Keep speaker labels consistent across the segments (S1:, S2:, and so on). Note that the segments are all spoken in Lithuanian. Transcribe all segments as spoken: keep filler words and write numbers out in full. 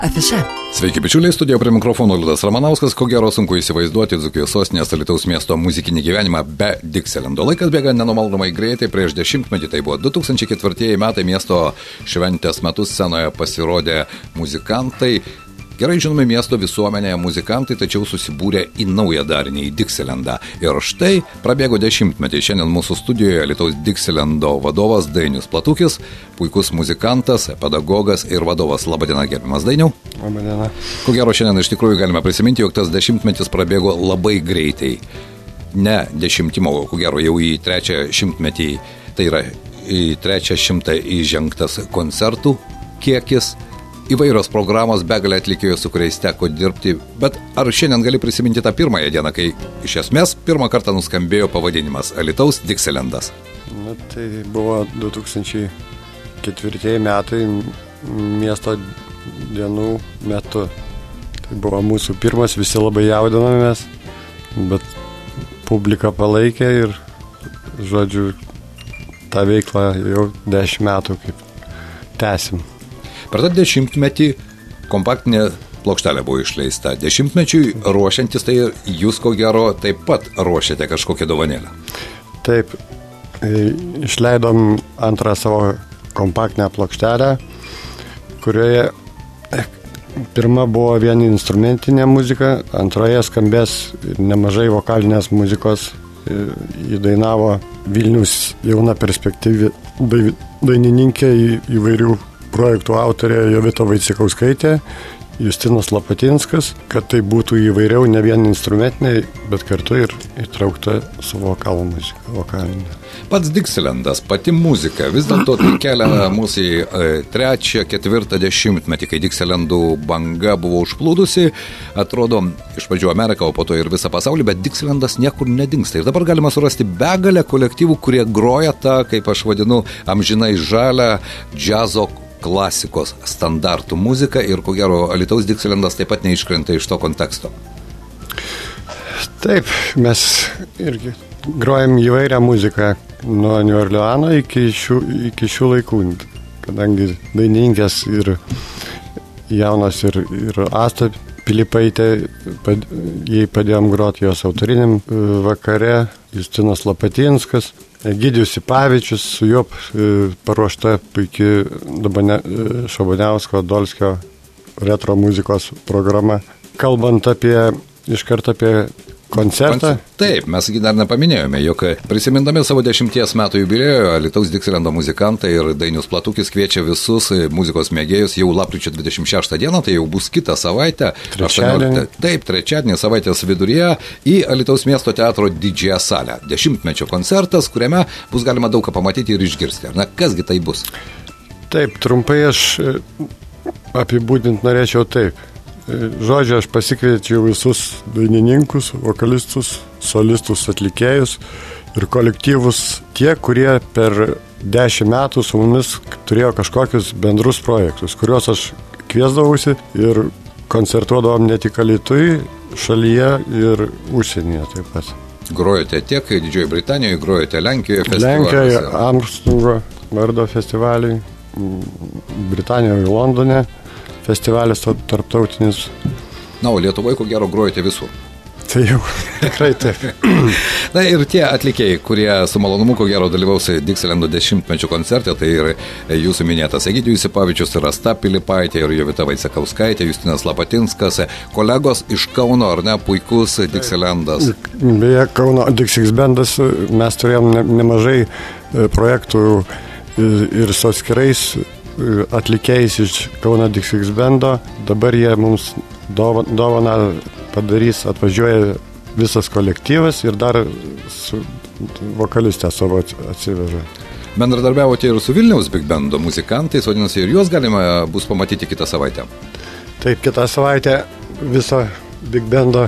S1: Afiša.
S2: Sveiki, bičiuliai, studijoje prie mikrofono Liudas Ramanauskas. Ko gero sunku įsivaizduoti Dzūkijos sostinės Alytaus miesto muzikinį gyvenimą be Dixieland'o. Laikas bėga nenumaldomai greitai. Prieš dešimtmetį, tai buvo du tūkstančiai ketvirtieji metai, miesto šventės metu scenoje pasirodė muzikantai. Gerai žinomi miesto visuomenėje muzikantai, tačiau susibūrė į naują darinį, į Dixieland'ą. Ir štai prabėgo dešimtmetį. Šiandien mūsų studijoje Alytaus Dixieland'o vadovas Dainius Platukis, puikus muzikantas, pedagogas ir vadovas. Labadiena, gerbiamas Dainiau.
S3: Labadiena.
S2: Ko gero šiandien iš tikrųjų galime prisiminti, jog tas dešimtmetis prabėgo labai greitai. Ne dešimtimo, ko gero jau į trečią šimtmetį, tai yra į trečią šimtą įžengtas koncertų kiekis. Įvairios programos, begalė atlikėjų, su kuriais teko dirbti, bet ar šiandien gali prisiminti tą pirmąją dieną, kai iš esmės pirmą kartą nuskambėjo pavadinimas Alytaus Dixieland'as?
S3: Na, tai buvo du tūkstančiai ketvirtieji metai miesto dienų metu. Tai buvo mūsų pirmas, visi labai jaudinomės, bet publika palaikė ir, žodžiu, tą veiklą jau dešimt metų kaip tęsim.
S2: Per tą dešimtmetį kompaktinė plokštelė buvo išleista. Dešimtmečiui ruošiantis, tai jūs ko gero taip pat ruošiate kažkokią dovanėlę.
S3: Taip, išleidom antrą savo kompaktinę plokštelę, kurioje pirma buvo vien instrumentinė muzika, antroje skambės nemažai vokalinės muzikos. Įdainavo Vilnius jauna perspektyvi dainininkė įvairių projektų autorė Jovita Vaicekauskaitė, Justinas Lapatinskas, kad tai būtų įvairiau ne vien instrumentiniai, bet kartu ir įtraukta su vokalo muzika, vokalinė.
S2: Pats Dixieland'as, pati muzika, vis dėlto tai kelia mūsų į e, trečią, ketvirtą dešimtmetį, kai Dixieland'ų banga buvo užplūdusi, atrodo, iš pradžių Ameriką, o po to ir visą pasaulį, bet Dixieland'as niekur nedingsta. Ir dabar galima surasti begalę kolektyvų, kurie groja tą, kaip aš vadinu, amžinai žalią džiazo klasikos standartų muziką ir, ko gero, Alytaus Dixieland'as taip pat neiškrenta iš to konteksto.
S3: Taip, mes irgi grojam įvairią muziką nuo New Orleano iki šių, iki šių laikų, kadangi dainininkės ir jaunos ir, ir Asta Pilipaitė, pad, jai padėjom groti jos autoriniam vakare, Justinas Lapatinskas, Egidijus Sipavičius, su juo paruošta puikiai Šabaniausko, Dolskio retro muzikos programa. Kalbant apie, iš karto apie koncertą.
S2: Taip, mes dar nepaminėjome, jog prisimindami savo dešimties metų jubiliejų, Alytaus Dixieland'o muzikantai ir Dainius Platukis kviečia visus muzikos mėgėjus jau lapkričio dvidešimt šeštą dieną, tai jau bus kitą savaitę.
S3: Trečiadienį.
S2: Taip, trečiadienį savaitės viduryje į Alytaus miesto teatro didžiąją salę. Dešimtmečio koncertas, kuriame bus galima daug ką pamatyti ir išgirsti. Na, kasgi tai bus?
S3: Taip, trumpai aš apibūdint norėčiau taip. Žodžiu, aš pasikviečiau visus dainininkus, vokalistus, solistus, atlikėjus ir kolektyvus, tie, kurie per dešimt metų su mumis turėjo kažkokius bendrus projektus, kuriuos aš kviesdavausi ir koncertuodavom ne tik Alytui, šalyje ir užsienyje taip pat.
S2: Grojote tiek Didžiojoje Britanijoje, grojote Lenkijoje festivaliuose.
S3: Lenkijoje, Armstrongo vardo festivaliai, Britanijoje, Londone. Festivalis tarptautinis.
S2: Na, o Lietuvoje, ko gero, grojate visur.
S3: Tai jau, tikrai taip.
S2: Na ir tie atlikėjai, kurie su malonumu, ko gero, dalyvaus Dixieland'o dešimtmečio koncerte, tai ir jūsų minėtas Egidijus Sipavičius, Asta Pilipaitė ir Jovita Vaicekauskaitė, Justinas Lapatinskas, kolegos iš Kauno, ar ne, puikus Dixieland'as.
S3: Beje, Kauno Dixieland'as bandas, mes turėjom ne, nemažai projektų ir su atskirais atlikėjais iš Kauno Dixieland'as bando. Dabar jie mums dovaną padarys, atvažiuoja visas kolektyvas ir dar su vokalistę savo atsiveža.
S2: Bendradarbiavote ir su Vilniaus Big Bando muzikantais, vadinasi, ir juos galima bus pamatyti kitą savaitę.
S3: Taip, kitą savaitę viso Big Bando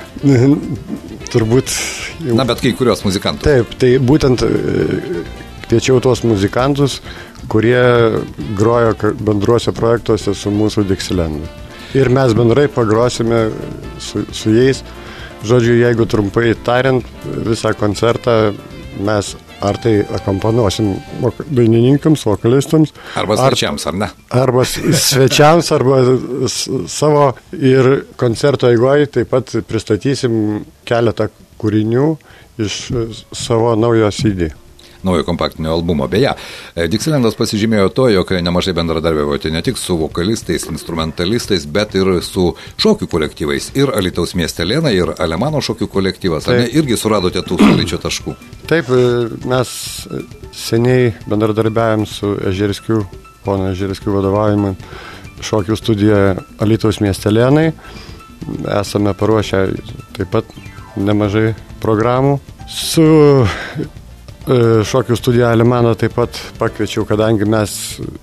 S3: turbūt... Jau...
S2: Na, bet kai kurios muzikantus.
S3: Taip, tai būtent kviečiau tuos muzikantus, kurie grojo bendruose projektuose su mūsų Dixieland'u. Ir mes bendrai pagrosime su, su jais. Žodžiu, jeigu trumpai tariant, visą koncertą mes ar tai akompanuosim vok- dainininkams, vokalistams.
S2: Arba svečiams, ar ne?
S3: Arba svečiams, arba s- savo. Ir koncerto eigoje taip pat pristatysim keletą kūrinių iš savo naujo C D.
S2: Naujo kompaktinio albumo. Beje, Dixielandas pasižymėjo to, jog nemažai bendradarbiavote ne tik su vokalistais, instrumentalistais, bet ir su šokių kolektyvais. Ir Alytaus Miestelėnai, ir Alemano šokių kolektyvas. Ar ne, irgi suradote tų sąlyčio taškų?
S3: Taip, mes seniai bendradarbiavim su Ežerskiu, pono Ežerskiu vadovavimu šokių studijoje Alytaus Miestelėnai. Esame paruošę taip pat nemažai programų. Su šokių studiją Alemano taip pat pakviečiau, kadangi mes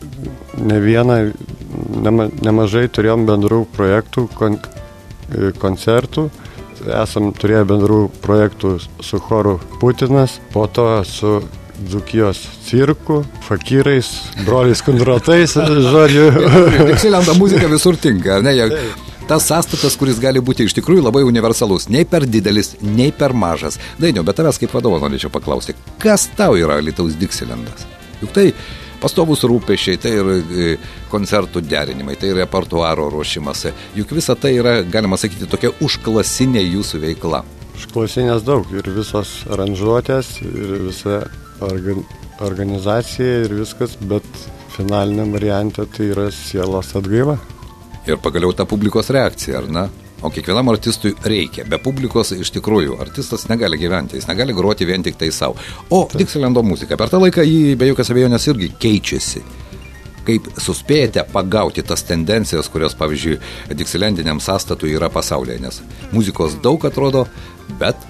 S3: ne vieną, nema, nemažai turėjom bendrų projektų, kon, koncertų. Esam turėję bendrų projektų su choru Putinas, po to su Dzūkijos cirku, fakyrais, broliais Kundrotais, žodžiu.
S2: Dixielandą muzika visur tinka, ne? Tas sąstatas, kuris gali būti iš tikrųjų labai universalus, nei per didelis, nei per mažas. Dainiau, bet tavęs kaip vadovo norėčiau paklausti, kas tau yra Alytaus Dixielandas? Juk tai pastovus rūpesčiai, tai ir koncertų derinimai, tai ir repertuaro ruošimas. Juk visa tai yra, galima sakyti, tokia užklasinė jūsų veikla.
S3: Užklasinės daug ir visos aranžuotės, ir visa organ, organizacija ir viskas, bet finaliniam variante tai yra sielos atgaiva.
S2: Ir pagaliau ta publikos reakcija, ar ne? O kiekvienam artistui reikia. Be publikos iš tikrųjų artistas negali gyventi, jis negali groti vien tik tai savo. O Dixielando muzika, per tą laiką jį be jokios abejonės irgi keičiasi. Kaip suspėjate pagauti tas tendencijas, kurios, pavyzdžiui, Dixielandiniam sąstatui yra pasaulyje, nes muzikos daug atrodo, bet...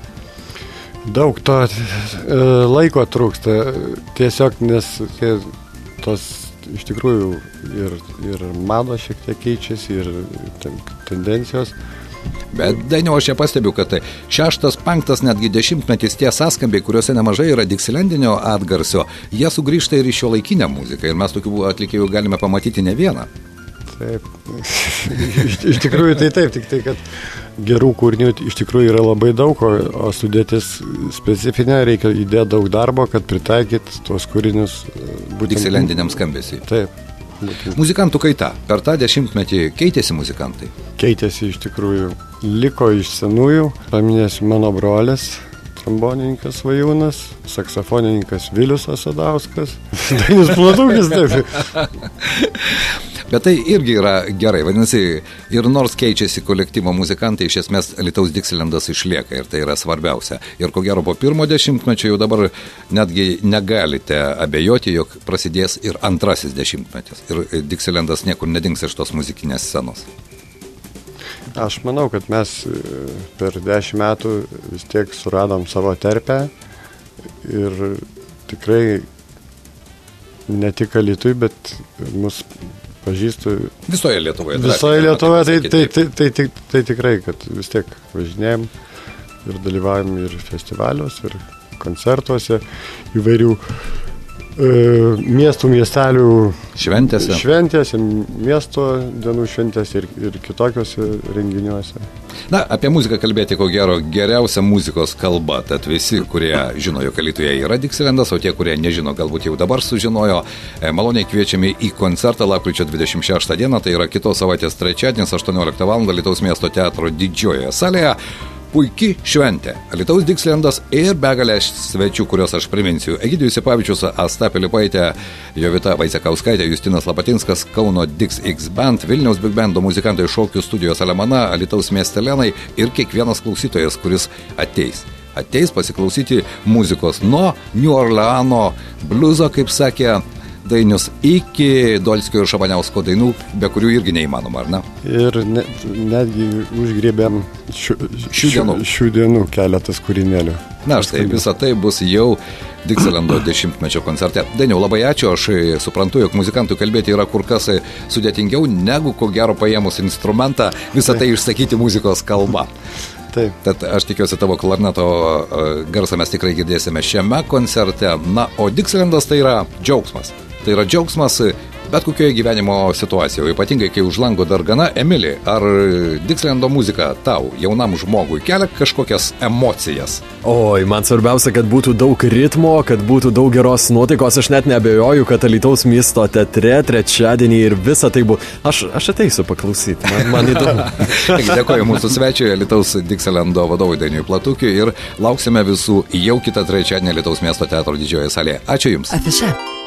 S3: Daug to e, laiko trūksta, tiesiog nes tie, tos iš tikrųjų ir, ir mados šiek tiek keičiasi, ir ten, tendencijos.
S2: Bet, Dainiau, aš čia pastebiu, kad tai šeštas, penktas, netgi dešimtmetis tie sąskambiai, kuriuose nemažai yra Dixielandinio atgarsio, jie sugrįžta ir į šiuolaikinę muziką, ir mes tokių atlikėjų galime pamatyti ne vieną.
S3: Taip, iš, iš tikrųjų tai taip, tik tai, kad gerų kūrinių iš tikrųjų yra labai daug, o, o sudėtis specifinė, reikia įdėti daug darbo, kad pritaikyt tuos kūrinius
S2: būtent Dixielandiniam skambesiui.
S3: Taip. Būtent.
S2: Muzikantų kaita. Per tą dešimtmetį keitėsi muzikantai?
S3: Keitėsi iš tikrųjų. Liko iš senųjų. Paminėsiu mano brolis, trombonininkas Svajūnas, saksofonininkas Vilius Asadauskas, Dainis Platukis, taip.
S2: Bet tai irgi yra gerai, vadinasi, ir nors keičiasi kolektyvo muzikantai, iš esmės Alytaus Dixielandas išlieka ir tai yra svarbiausia. Ir ko gero po pirmo dešimtmečio jau dabar netgi negalite abejoti, jog prasidės ir antrasis dešimtmetis. Ir Dixielandas niekur nedings iš tos muzikinės scenos.
S3: Aš manau, kad mes per dešimt metų vis tiek suradom savo terpę ir tikrai ne tik Alytui, bet mus pažįstu.
S2: Visoje Lietuvoje.
S3: Visoje Lietuvoje, tai, tai, tai, tai, tai, tai tikrai, kad vis tiek važinėjom ir dalyvavom ir festivaliuose, ir koncertuose, įvairių e, miestų, miestelių
S2: šventėse,
S3: šventėse miesto dienų šventėse ir, ir kitokiuose renginiuose.
S2: Na, apie muziką kalbėti, ko gero, geriausia muzikos kalba. Tad visi, kurie žino, jog Alytuje yra Dixielandas, o tie, kurie nežino, galbūt jau dabar sužinojo, maloniai kviečiami į koncertą lapkričio dvidešimt šeštą dieną, tai yra kitos savaitės trečiadienis, aštuonioliktą valandą Alytaus miesto teatro didžiojoje salėje. Puiki šventė. Alytaus Dixielandas ir begalė svečių, kuriuos aš priminsiu. Egidijus Sipavičius, Asta Pilipaitė, Jovita Vaicekauskaitė, Justinas Lapatinskas, Kauno Dix X Band, Vilniaus Big Bando muzikantai šokių studijos Alemana, Alytaus Miestelėnai ir kiekvienas klausytojas, kuris ateis. Ateis pasiklausyti muzikos nuo New Orleano bliuzo, kaip sakė Dainius, iki Dolskio ir Šabaniausko dainų, be kurių irgi neįmanoma, ar ne?
S3: Ir ne, netgi užgriebėm šių,
S2: šių, dienų.
S3: šių dienų keletas kūrinėlių.
S2: Na, štai, visa tai bus jau Dixielando dešimtmečio koncerte. Dainiau, labai ačiū, aš suprantu, jog muzikantų kalbėti yra kur kas sudėtingiau, negu ko gero paėmus instrumentą, visą tai išsakyti muzikos kalba.
S3: Taip.
S2: Tad aš tikiuosi, tavo klarneto garsą mes tikrai girdėsime šiame koncerte. Na, o Dixielandas tai yra džiaugsmas. Tai yra džiaugsmas bet kokioje gyvenimo situacijoje, ypatingai kai už lango dar gana. Emili, ar Dixieland muzika tau, jaunam žmogui, kelia kažkokias emocijas?
S1: Oi, man svarbiausia, kad būtų daug ritmo, kad būtų daug geros nuotaikos. Aš net neabejoju, kad Alytaus miesto teatre trečiadienį ir visa tai bus. Aš, aš ateisiu paklausyti, man, man įdomu.
S2: Dėkoju mūsų svečiui, Alytaus Dixieland vadovui Dainiui Platukiui, ir lauksime visų jau kitą trečiadienį Alytaus miesto teatro didžiojoje salėje. Ačiū Jums.
S4: Afiša.